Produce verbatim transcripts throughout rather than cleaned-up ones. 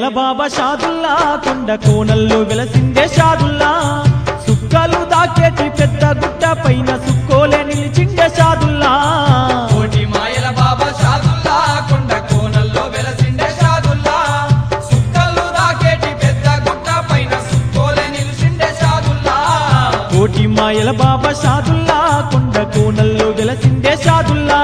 మాయల బాబా షాదుల్లా కొండ కోనల్లో వెలసిందే షాదుల్లా సుక్కలు దాకేటి పెద్ద గుట్ట పైన సుక్కోలే నిలిచిండే షాదుల్లా కోటి మాయల బాబా షాదుల్లా కొండ కోనల్లో వెలసిండే షాదుల్లా సుక్కలు దాకేటి పెద్ద గుట్ట పైన సుక్కోలే నిలిచిండే షాదుల్లా కోటి మాయల బాబా షాదుల్లా కొండ కోనల్లో వెలసిందే షాదుల్లా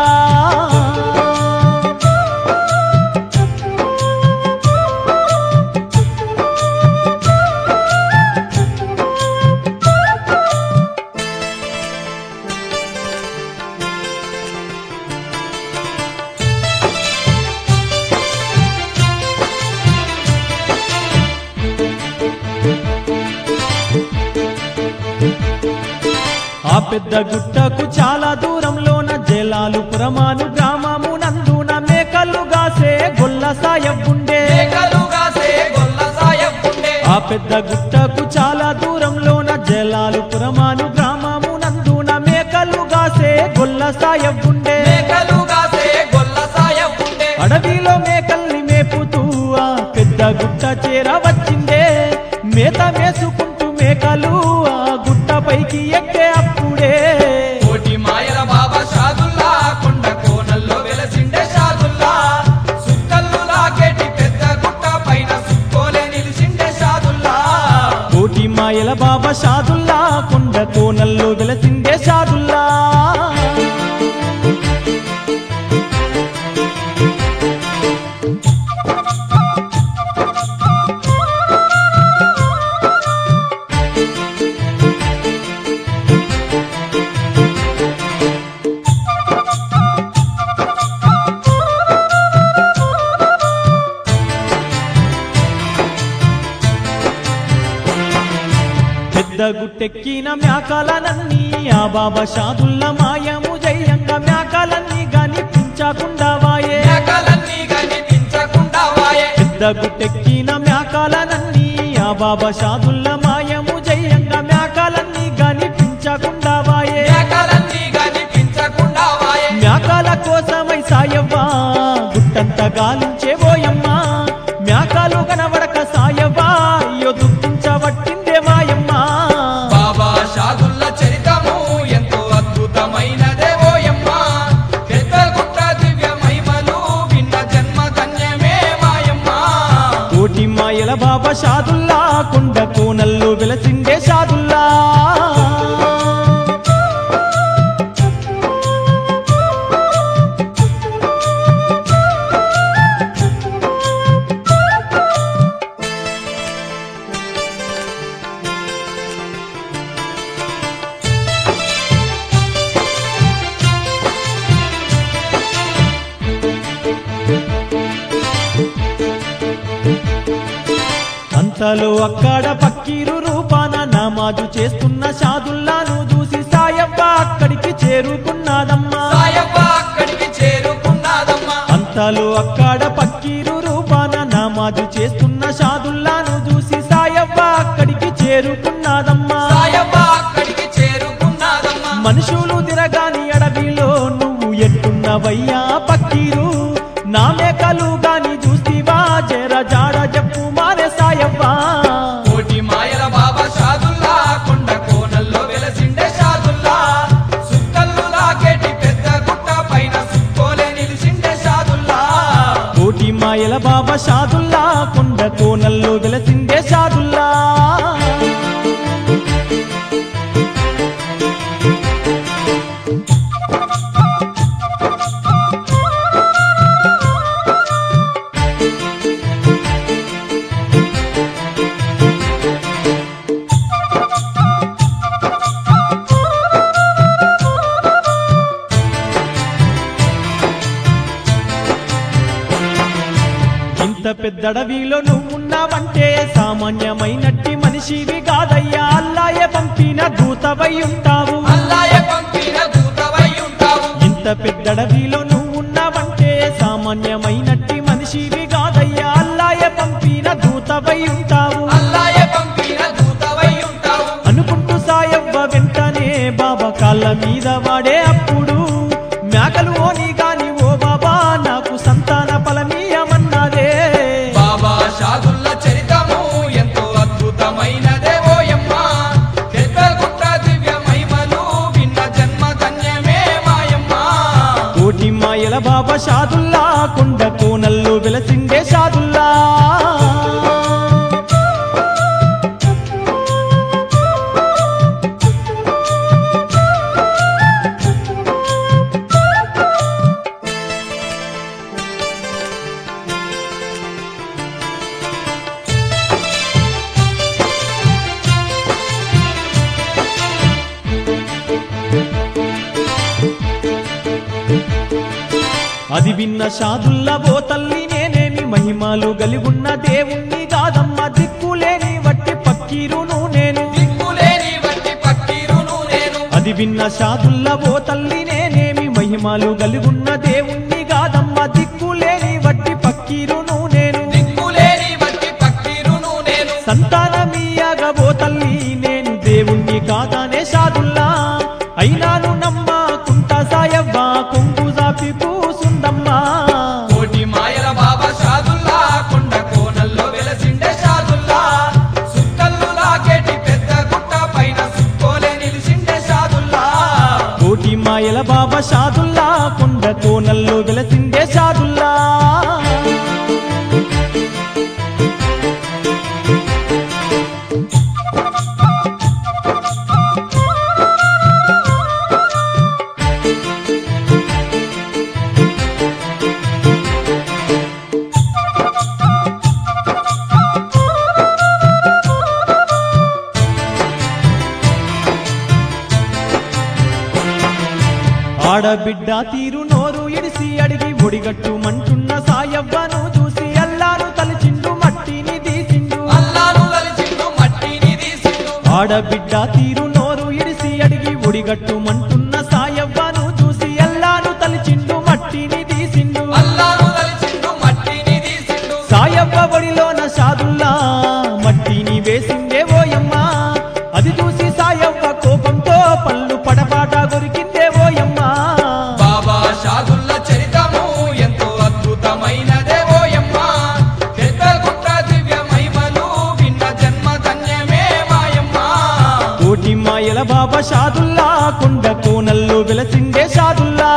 ఆ పెద్ద గుట్టకు చాలా దూరంలోన జలాలు పురమాను గ్రామము నందున మేకలు గాసే గొల్ల సాయబ్బుండే మేకలు గాసే గొల్ల సాయబ్బుండే ఆ పెద్ద గుట్టకు చాలా దూరంలోన జలాలు పురమాను గ్రామము నందున మేకలు గాసే గొల్ల సాయబ్బుండే మేకలు గాసే గొల్ల సాయబ్బుండే అడవిలో మేకల్ని మేపుతూ ఆ పెద్ద గుట్ట చేర వచ్చిందే మేత మేసుకుంటూ మేకలు ఆ గుట్ట పైకి ఎక్కే అప్పుడే కోటి మాయల బాబా షాదుల్లా కొండ కోనల్లో వెలసిండే షాదుల్లా సుక్కలు లాకేటి పెద్ద గుట్ట పైన సుక్కోలే నిలిచిండే షాదుల్లా కోటి మాయల బాబా షాదుల్లా కొండ కోనల్లో వెలసిందే షాదుల్లా పెద్ద గుట్టెక్కిన మేకాలనన్నీ ఆ బాబా షాదుల్ల మాయము జయంగా మేకాలన్నీ గాని పించకుండా వాయే మేకలన్నీ కనిపించకుండా వాయే పెద్ద గుట్టెక్కిన మేకాలనన్నీ ఆ బాబా షాదుల్ల మాయము జయంగా మేకాలన్నీ గాని పించకుండా వాయే మేకలన్నీ కనిపించకుండా వాయే మేకాల కోసమై సాయవ్వా గుట్టంత గాలించే పోయమ్మా మేకాలు కనబడక సాయవ్వా అయ్యో దుఃఖించబట్టిందే మాయమ్మా బాబా షాదుల్ల చరితము ఎంతో అద్భుతమైనదే ఓయమ్మ పెద్ద గుట్ట దివ్య మహిమలు విన్న జన్మ ధన్యమే మాయమ్మ కోటి మాయల బాబా షాదుల్లా కొండ కోనల్లో వెలసిందే షాదుల్లా అంతలో అక్కడ పక్కీరు రూపాన నమాజు చేస్తున్న షాదుల్లాను చూసి సాయవ్వ అక్కడికి చేరుకున్నాదమ్మా సాయవ్వ అక్కడికి చేరుకున్నాదమ్మా అంతలో అక్కడ పక్కీరు రూపాన నమాజు చేస్తున్న షాదుల్లాను చూసి సాయవ్వ అక్కడికి చేరుకున్నాదమ్మా సాయవ్వ అక్కడికి చేరుకున్నాదమ్మా మనుషులు తిరగాని అడవిలో నువ్వు ఎట్టున్నవయ్యా పక్కీరు నా మేకలు గాని చూస్తివా జర జాడ చెప్పు మారే సాయవ్వా కోటి మాయల బాబా షాదుల్లా కొండ కోనల్లో వెలసిండే షాదుల్లా సుక్కలు లాకేటి పెద్ద గుట్ట పైన సుక్కోలే నిలిచిండే షాదుల్లా కోటి మాయల బాబా షాదుల్లా కొండ కోనల్లో వెలసిందే షాదుల్లా ఇంత పెద్దడవిలో నువ్వున్నావంటే సామాన్యమైనట్టి మనిషివి కాదయ్యా అల్లాయే పంపిన దూతవై ఉంటావు అల్లాయే పంపిన దూతవై ఉంటావు ఇంత పెద్దడవిలో నువ్వున్నావంటే సామాన్యమైనట్టి మనిషివి కాదయ్యా అల్లాయే పంపిన దూతవై ఉంటావు అల్లాయే పంపిన దూతవై ఉంటావు అనుకుంటూ సాయవ్వ వెంటనే బాబా కాళ్ళ మీద వాడే అప్పుడు మేకలు ఓని గాని ఓ బాబా నాకు సంతాన ఫలమీయమన్నదే బాబా షాదుల్లా షాదుల్లా కొండ కోనల్లో వెలసిండే షాదుల్లా అది విన్న షాదుల్లా ఓ తల్లి నేనేమి మహిమలు గలిగున్న దేవుణ్ణి కాదమ్మ దిక్కులేని వట్టి పక్కీరును నేను దిక్కులేని వట్టి పక్కీరును నేను అది విన్న షాదుల్లా ఓ తల్లి నేనేమి మహిమలు గలిగున్న దేవుణ్ణి కాదమ్మ దిక్కులేని వట్టి పక్కీరును నేను దిక్కులేని వట్టి పక్కీరును నేను సంతానమీయగా ఓ తల్లి నేను దేవుణ్ణి కాదనే షాదుల్లా అయినాను నమ్మకుంటా సాయవ్వ కొంగు జాపి కూసుందమ్మా కోటి మాయల బాబా షాదుల్లా కొండ కోనల్లో వెలసిండే షాదుల్లా సుక్కల్లు లాగేటి పెద్ద గుట్ట పైన సుక్కోలే నిలిసిండే షాదుల్లా కోటి మాయల బాబా షాదుల్లా కొండ కోనల్లో వెలసిండే షాదుల్లా ఆడబిడ్డ తీరు నోరు ఇడిసి అడిగి ఒడిగట్టు మంటున్న సాయవ్వను చూసి అల్లాను తలిచిండు మట్టిని తీసిండు అల్లాను తలిచిండు మట్టిని తీసిండు ఆడబిడ్డ తీరు నోరు ఇడిసి అడిగి ఒడిగట్టు మంటున్న సాయవ్వను చూసి అల్లాను తలిచిండు మట్టిని తీసిండు అల్లాను తలిచిండు మట్టిని తీసిండు సాయవ్వ ఒడిలోన షాదుల్లా మట్టిని వేసిందే ఓయమ్మా అది చూసి సాయవ్వ కోపంతో పళ్ళు పడపాట గొరికిందే ఓయమ్మా బాబా షాదుల్లా చరితము ఎంతో అద్భుతమైనదే ఓయమ్మా పెద్ద గుట్ట దివ్య మహిమలు విన్న జన్మ ధన్యమే మాయమ్మా కోటి మాయల బాబా షాదుల్లా కొండ కోనల్లో వెలసిండే షాదుల్లా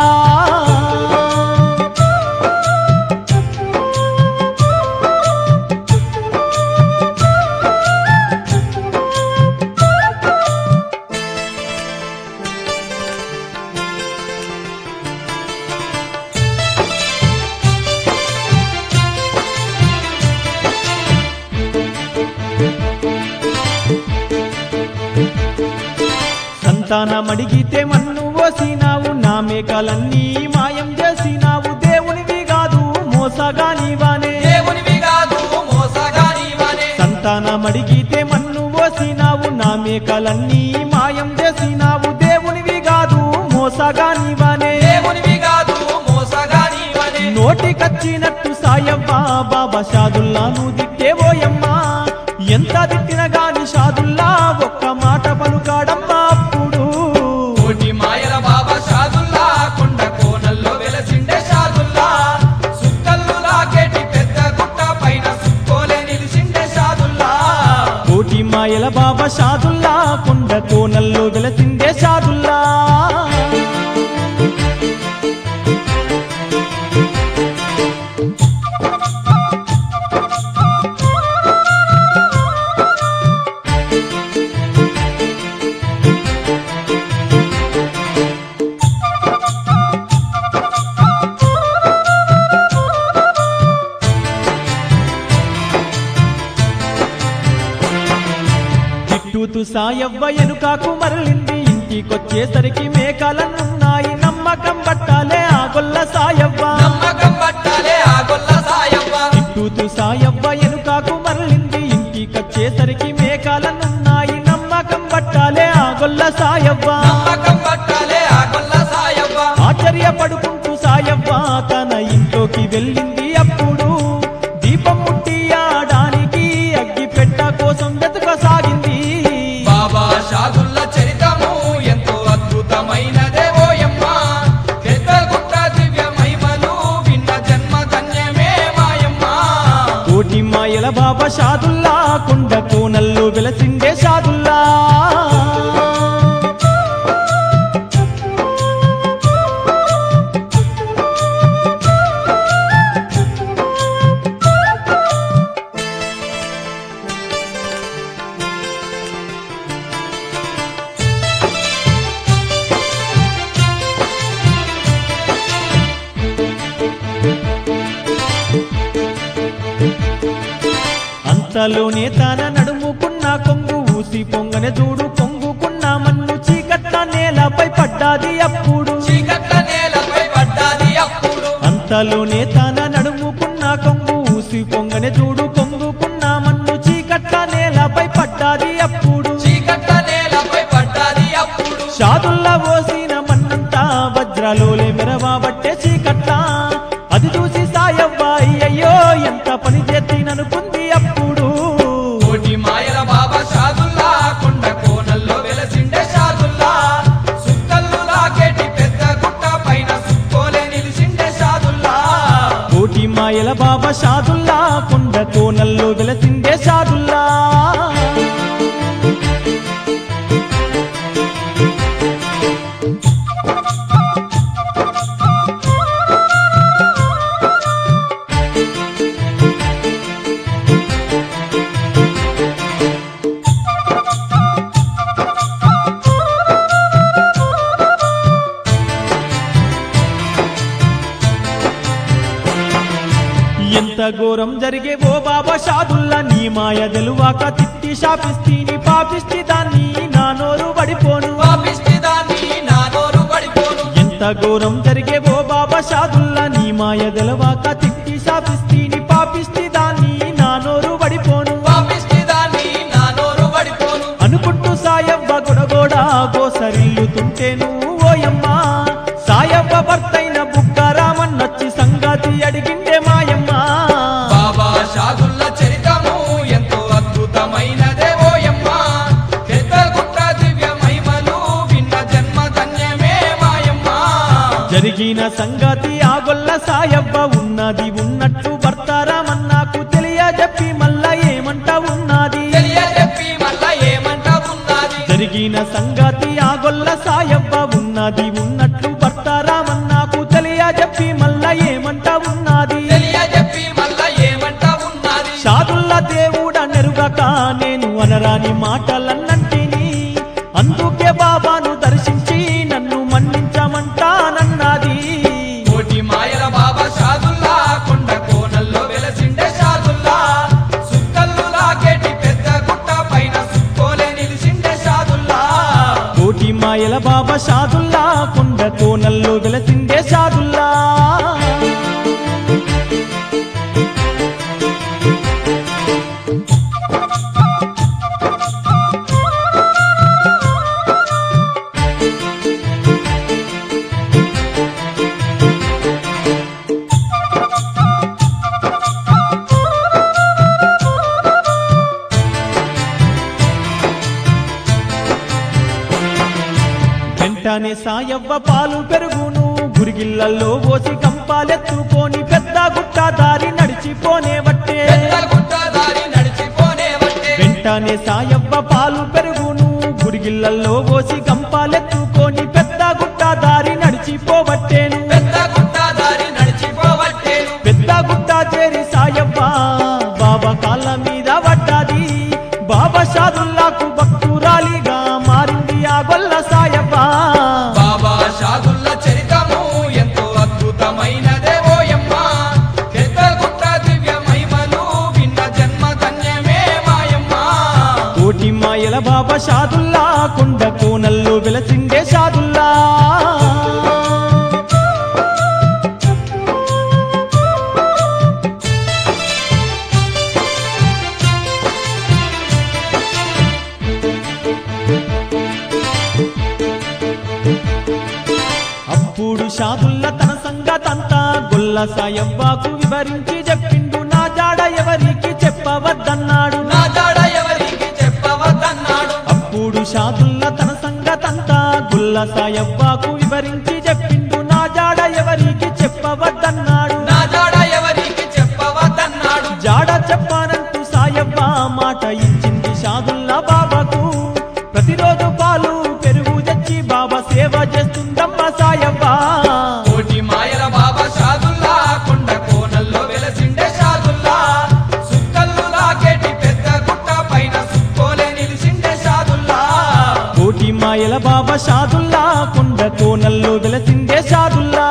సంతానమడిగితే మన్ను ఓసినావు నా మేకలన్నీ మాయం చేసినావు దేవునివి కాదు మోసగానివానే దేవునివి కాదు మోసగానివానే సంతానమడిగితే మన్ను ఓసినావు నా మేకలన్నీ మాయం చేసినావు దేవునివి కాదు మోసగానివానే దేవునివి కాదు మోసగానివానే నోటికచ్చినట్టు సాయవ్వ బాబా షాదుల్లాను దిట్టేవోయమ్మా ఎంత తిట్టిన గాని షాదుల్లా ఒక్క మాట పలుకాడమ్మా అప్పుడు కోటి మాయల బాబా షాదుల్లా కొండ కోనల్లో వెలసిండే షాదుల్లా సుక్కల్లు లాగేటి పెద్ద గుట్ట పైన సుక్కోలే నిలిసిండే షాదుల్లా కోటి మాయల బాబా షాదుల్లా కొండ కోనల్లో వెలసిండే షాదుల్లా చిట్టూతు సాయవ్వ ఎనుకాకు మరలింది ఇంటికొచ్చేసరికి మేకలన్నున్నాయి నమ్మకం పట్టాలే ఆ గొల్ల సాయవ్వ నమ్మకం పట్టాలే ఆ గొల్ల సాయవ్వ చిట్టూతు సాయవ్వ ఎనుకాకు మరలింది ఇంటికొచ్చేసరికి మేకలన్నున్నాయి నమ్మకం పట్టాలే ఆ గొల్ల సాయవ్వ నమ్మకం పట్టాలే ఆ గొల్ల సాయవ్వ ఆశ్చర్యపడుకుంటూ సాయవ్వ తన ఇంట్లోకి వెళ్ళింది అప్పుడు దీపం ముట్టి ఆడానికి అగ్గి పెట్ట కోసం వెతుకసాగింది బాబా షాదుల్లా చరితము ఎంతో అద్భుతమైనదే ఓయమ్మా పెద్ద గుట్ట దివ్య మహిమలు విన్న జన్మ ధన్యమే మాయమ్మా కోటి మాయల బాబా షాదుల్లా కొండ కోనల్లో వెలసిండే షాదుల్లా అంతలోనే తాన నడుముకున్న కొంగు ఊసి పొంగన చూడు పొంగుకున్న మన్ను చీకట్ల నేలపై పడ్డాది అప్పుడు చీకట్ల నేలపై పడ్డాది అప్పుడు అంతలోనే తాన నడుముకున్న కొంగు ఊసి పొంగన చూడు పొంగుకున్న మన్ను చీకట్ల నేలపై పడ్డాది అప్పుడు చీకట్ల నేలపై పడ్డాది అప్పుడు షాదుల్లా పోసిన మన్నంతా వజ్రాలోలే మెరవబట్టే చీకట్ల అది చూసి సాయవ్వ అయ్యయ్యో ఎంత పని చేతిననుకుంది అప్పుడు కోటి మాయల బాబా షాదుల్లా కొండ కోనల్లో వెలసిండే షాదుల్లా సుక్కల్లు లాకేటి పెద్ద గుట్ట పైన సుక్కోలే నిలిసిండే షాదుల్లా కోటి మాయల బాబా షాదుల్లా కొండ కోనల్లో వెలసిండే షాదుల్లా ఎంత ఘోరం జరిగే ఓ బాబా షాదుల్లా నీ మాయ తెలువాక తిట్టి శాపిస్తీని పాపిష్టి దాన్ని నా నోరు పడిపోను పాపిష్టి దాన్ని నా నోరు పడిపోను ఎంత ఘోరం జరిగే ఓ బాబా షాదుల్లా నీ మాయ తెలువాక తిట్టి శాపిస్తీని పాపిష్టి దాన్ని నా నోరు పడిపోను పాపిష్టి దాన్ని నా నోరు పడిపోను అనుకుంటూ సాయవ్వ గొడగోడ గోసరిల్లుతుంటేను ఓయమ్మా సాయవ్వ భర్తైన బుక్కరామన్నొచ్చి సంగతి అడిగిండే మాయమ్మ బాబా షాదుల్లా చరితము ఎంతో అద్భుతమైనదే ఓయమ్మ పెద్ద గుట్ట దివ్య మహిమలు విన్న జన్మ ధన్యమే మాయమ్మ జరిగిన సంగతి ఆగొల్ల సాయవ్వ ఉన్నది ఉన్నట్టు భర్తారామన్నాకు తెలియజెప్పి మళ్ళా ఏమంట ఉన్నది తెలియజెప్పి మళ్ళా ఏమంట ఉన్నది జరిగిన సంగతి ఆగొల్ల సాయవ్వ ఉన్నది ఉన్నట్లు భర్తారామన్నాకు తెలియజెప్పి మళ్ళా ఏమంట ఉన్నది తెలియజెప్పి మళ్ళా ఏమంట ఉన్నది షాదుల్లా దేవుడ నెరుగక నేను అనరాని మాటలన్నంటిని అందుకే బాబాను దర్శించి నన్ను మన్నించమంటానన్నది కోటి మాయల బాబా షాదుల్లా కొండ కోనల్లో వెలసిండే షాదుల్లా సుక్కల్లు లాకేటి పెద్ద గుట్ట పైన సుక్కోలే నిలిసిండే షాదుల్లా కోటి మాయల బాబా షాదుల్లా కొండ కోనల్లో వెలసిండే షాదుల్లా వెంటనే సాయవ్వ పాలు పెరుగును గురిగిళ్ళల్లో పోసి కంపాలెత్తుకొని పెద్ద గుట్ట దారి నడిచిపోనే వట్టే పెద్ద గుట్ట దారి నడిచిపోనే వట్టే వెంటనే సాయవ్వ పాలు పెరుగును గురిగిళ్ళల్లో పోసి కంపాలెత్తుకొని పెద్ద గుట్ట దారి నడిచిపోవట్టేను పెద్ద గుట్ట దారి నడిచిపోవట్టేను పెద్ద గుట్ట చేరి సాయవ్వ బాబా కాళ్ళ మీద పడ్డది బాబా షాదుల్లాకు భక్తురాలిగా మారింది ఆ గొల్ల సాయవ్వ బాబా షాదుల్లా చరితము ఎంతో అద్భుతమైనదే ఓయమ్మ పెద్ద గుట్ట దివ్య మహిమలు విన్న జన్మ ధన్యమే మాయమ్మ కోటి మాయల బాబా షాదుల్లా కొండ కోనల్లో వెలసిండే షాదుల్లా అప్పుడు షాదుల్లా తన సంగతంతా గొల్ల సాయవ్వకు వివరించి చెప్పిండు నా జాడ ఎవరికి చెప్పవద్దన్నాడు నా జాడ ఎవరికి చెప్పవద్దన్నాడు అప్పుడు షాదుల్లా తన సంగతంతా గొల్ల సాయవ్వకు వివరించి చెప్పిండు నా జాడ ఎవరికి చెప్పవద్దన్నాడు నా జాడ ఎవరికి చెప్పవద్దన్నాడు జాడ చెప్పానంటూ సాయవ్వ మాట ఇచ్చింది షాదుల్లా బాబాకు ప్రతిరోజు పాలు పెరుగు తెచ్చి బాబా సేవ చేస్తుందమ్మ సాయవ్వ కోటి మాయల బాబా షాదుల్లా కొండ కోనల్లో వెలసిండే షాదుల్లా సుక్కల్లు లాకేటి పెద్ద గుట్ట పైన సుక్కోలే నిలిసిండే షాదుల్లా కోటి మాయల బాబా షాదుల్లా కొండ కోనల్లో వెలసిండే షాదుల్లా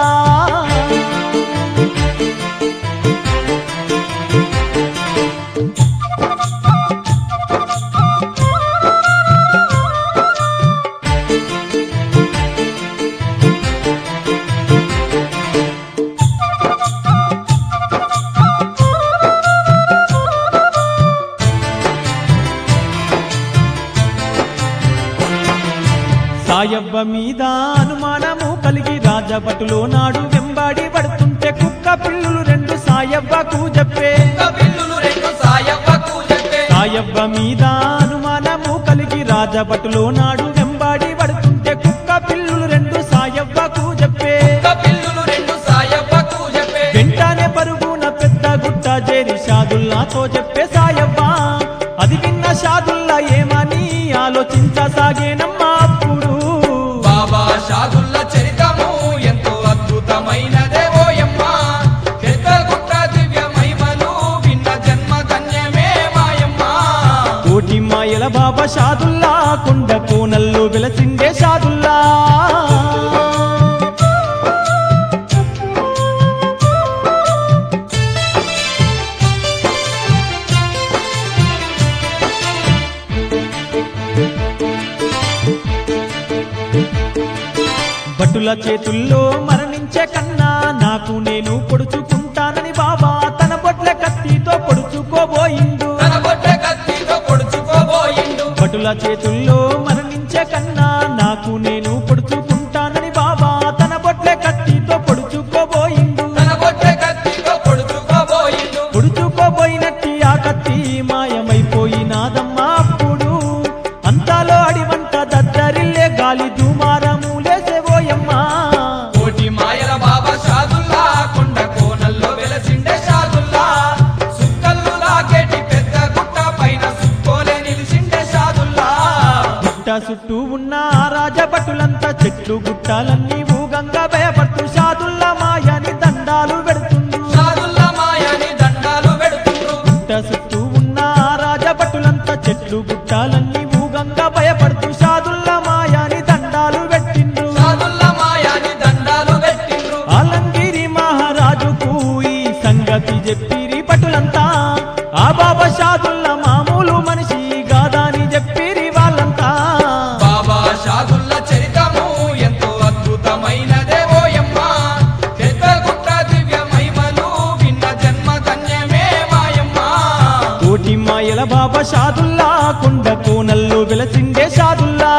సాయవ్వ మీద అనుమానము కలిగి రాజభటులో నాడు వెంబడి పడుతుంటే కుక్క పిల్లులు రెండు సాయవ్వకు చెప్పే కుక్క పిల్లులు రెండు సాయవ్వకు చెప్పే సాయవ్వ మీద అనుమానము కలిగి రాజభటులో నాడు వెంబడి పడుతుంటే కుక్క పిల్లులు రెండు సాయవ్వకు చెప్పే కుక్క పిల్లులు రెండు సాయవ్వకు చెప్పే వెంటనే పరుగున పెద్ద గుట్ట చేరి షాదుల్లాతో చెప్పే సాయవ్వ అది విన్న షాదుల్లా ఏమని ఆలోచించసాగేనమ్మా అప్పుడు బాబా షాదుల్ల చరితము ఎంతో అద్భుతమైనదే ఓయమ్మ పెద్ద గుట్ట దివ్య మహిమలు విన్న జన్మ ధన్యమే మాయమ్మ కోటి మాయల బాబా షాదుల్లా కొండ కోనల్లో వెలసిండే షాదుల్లా భటుల చేతుల్లో మరణించే కన్నా నాకు నేను పొడుచుకుంటానని బాబా తన బొట్ల కత్తితో పొడుచుకోబోయిండు తన బొట్ట కత్తితో పొడుచుకోబోయిండు భటుల చేతుల్లో మరణించే కన్నా నాకు నేను పొడుచుకుంటానని బాబా తన బొట్ల కత్తితో పొడుచుకోబోయిండు తన బొట్ట కత్తితో పొడుచుకోబోయిండు పొడుచుకోబోయినట్టి ఆ కత్తి మాయమైపోయినాదమ్మా అప్పుడు అంతాలో అడివంట దద్దరిల్లే గాలి దుమారము లేసేవోయమ్మా కోటి మాయల బాబా షాదుల్లా కొండ కోనల్లో వెలసిండే షాదుల్లా సుక్కల్లు లాగేటి పెద్ద గుట్ట పైన సుక్కోలే నిలిసిండే షాదుల్లా గుట్ట చుట్టూ ఉన్న ఆ రాజభటులంతా చెట్లు గుట్టాలన్నీ ఊగంగా భయపడుతూ షాదుల్లా మాయని దండాలు పెడుతుండ్రు షాదుల్లా మాయని దండాలు పెడుతుండ్రు గుట్ట చుట్టూ ఉన్న ఆ రాజభటులంతా చెట్లు గుట్టాలన్నీ ఊగంగా భయపడుతూ షాదుల్లా మాయని దండాలు పెట్టిండ్రు షాదుల్లా మాయని దండాలు పెట్టిండ్రు ఆలంగిరి మహారాజుకు ఈ సంగతి చెప్పిరి పటులంతా ఆ బాబా షాదుల్లా మామూలు మనిషి గాదాని చెప్పిరి వాళ్ళంతా బాబా షాదుల్ల చరితము ఎంతో అద్భుతమైనదే ఓయమ్మ పెద్ద గుట్ట దివ్య మహిమలు విన్న జన్మ ధన్యమే మాయమ్మ కోటి మాయల బాబా షాదుల్లా కొండ కోనల్లో వెలసిండే షాదుల్లా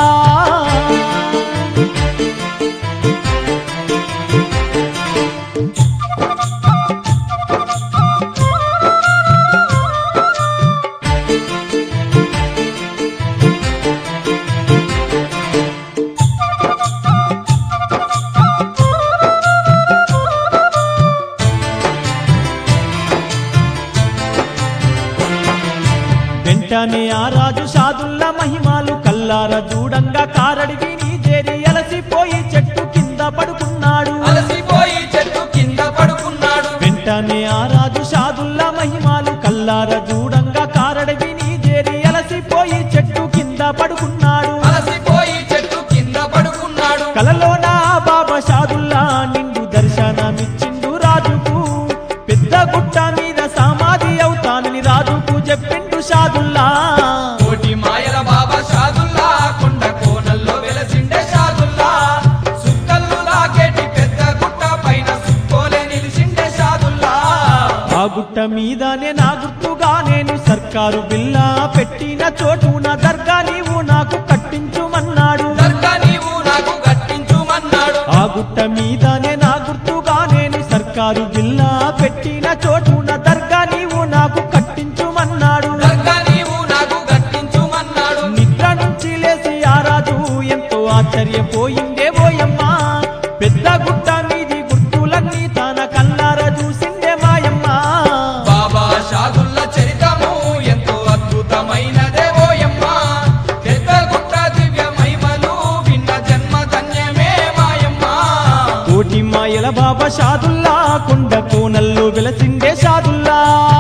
వెంటనే ఆ రాజు షాదుల్లా మహిమాలు కల్లార చూడంగా కారడివి నీ చేరి అలసిపోయి చెట్టు కింద పడుకున్నాడు అలసిపోయి చెట్టు కింద పడుకున్నాడు వెంటనే ఆ రాజు షాదుల్లా మహిమాలు కల్లార చూడంగా కారడివి నీ చేరి అలసిపోయి చెట్టు కింద పడుకున్నాడు అలసిపోయి చెట్టు కింద పడుకున్నాడు కలలోన ఆ బాబా షాదుల్లా నిండు దర్శనమిచ్చిండు రాజుకు పెద్ద గుట్ట మీద సమాధి అవుతానని రాజుకు చెప్పిండు షాదుల్లా కోటి మాయల బాబా షాదుల్లా కొండ కోనల్లో వెలసిండే షాదుల్లా సుక్కల్లు లాగేటి పెద్ద గుట్ట పైన సుక్కోలే నిలిసిండే షాదుల్లా ఆ గుట్ట మీదనే నా గుర్తుగా నేను సర్కారు బిల్లా పెట్టిన చోటున దర్గా నీవు నాకు కట్టించుమన్నాడు దర్గా నీవు నాకు కట్టించుమన్నాడు ఆ గుట్ట మీదనే నా గుర్తుగా నేను సర్కారు బిల్లా పెట్టిన చోటున దర్గా నీవు నాకు కట్టించుమన్నాడు దర్గా నీవు నాకు కట్టించుమన్నాడు నిద్ర నుంచి లేచి ఆ రాజు ఎంతో ఆశ్చర్యపోయిందే ఓయమ్మా పెద్ద గుట్ట మీది గుర్తులన్నీ తన కల్లార చూసిందే మాయమ్మ బాబా షాదుల్ల చరితము ఎంతో అద్భుతమైనదే ఓయమ్మ పెద్ద గుట్ట దివ్య మహిమలు విన్న జన్మ ధన్యమే మాయమ్మ కోటి మాయల బాబా షాదుల్లా కొండ కోనల్లో వెలసిండే షాదుల్లా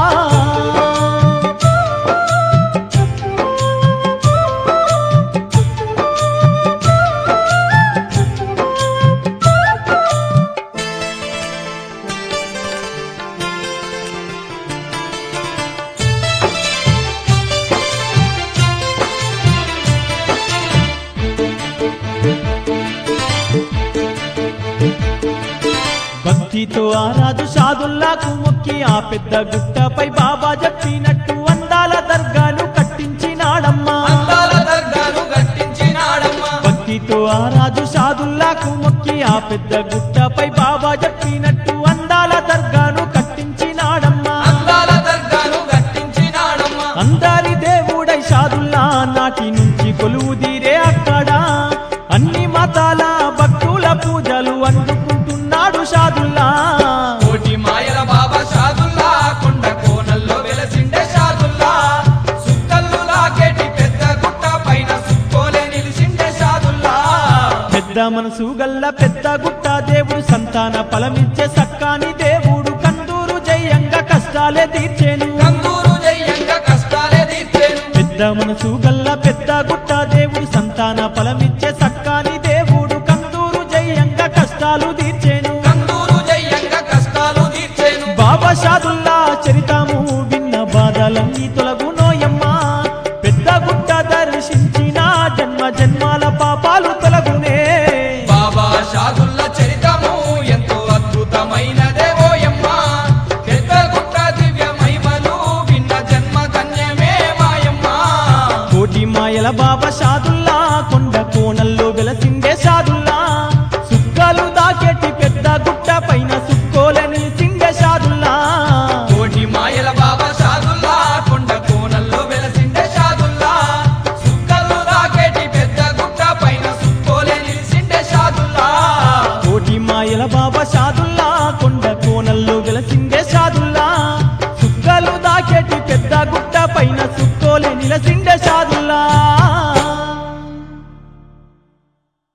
భక్తితో ఆ రాజు షాదుల్లాకు మొక్కి ఆ పెద్ద గుట్టపై బాబా చెప్పినట్టు అందాల దర్గాను కట్టించినాడమ్మా అందాల దర్గాను కట్టించినాడమ్మా భక్తితో ఆ పెద్ద గుట్టపై బాబా చెప్పినట్టు అందాల దర్గాను కట్టించినాడమ్మా అందాల దర్గాను కట్టించినాడమ్మా అందరి దేవుడై షాదుల్లా నాటి నుంచి కొలువు తీరే అక్కడ అన్ని మతాల భక్తుల పూజలు అందుకుంటున్నాడు షాదుల్లా కోటి మాయల బాబా షాదుల్లా కొండ కోనల్లో వెలసిండే షాదుల్లా సుక్కల్లు లాగేటి పెద్ద గుట్ట పైన సుక్కోలే నిలిసిండే షాదుల్లా పెద్ద మనసు గల్ల పెద్ద గుట్ట దేవుడు సంతాన ఫలమిచ్చే సక్కాని దేవుడు కందూరు జయంగా కష్టాలే తీర్చేను కందూరు జయంగా కష్టాలే తీర్చేను పెద్ద మనసు గల్ల పెద్ద గుట్ట దేవుడు సంతాన ఫలమిచ్చే సక్కాని దేవుడు కందూరు జయంగా కష్టాలు తీర్చేను కందూరు జయంగా కష్టాలు తీర్చేను బాబా షాదుల్లా చరితము విన్న బాధలన్నీ తొలగునోయమ్మా పెద్ద గుట్ట దర్శించిన జన్మ జన్మాల పాపాలు తొలగునే బాబా షాదుల్లా చరితము ఎంతో అద్భుతమైనదే ఓయమ్మా పెద్ద గుట్ట దివ్య మహిమలు విన్న జన్మ ధన్యమే మాయమ్మా కోటి మాయల బాబా షాదుల్లా కొండ కోనల్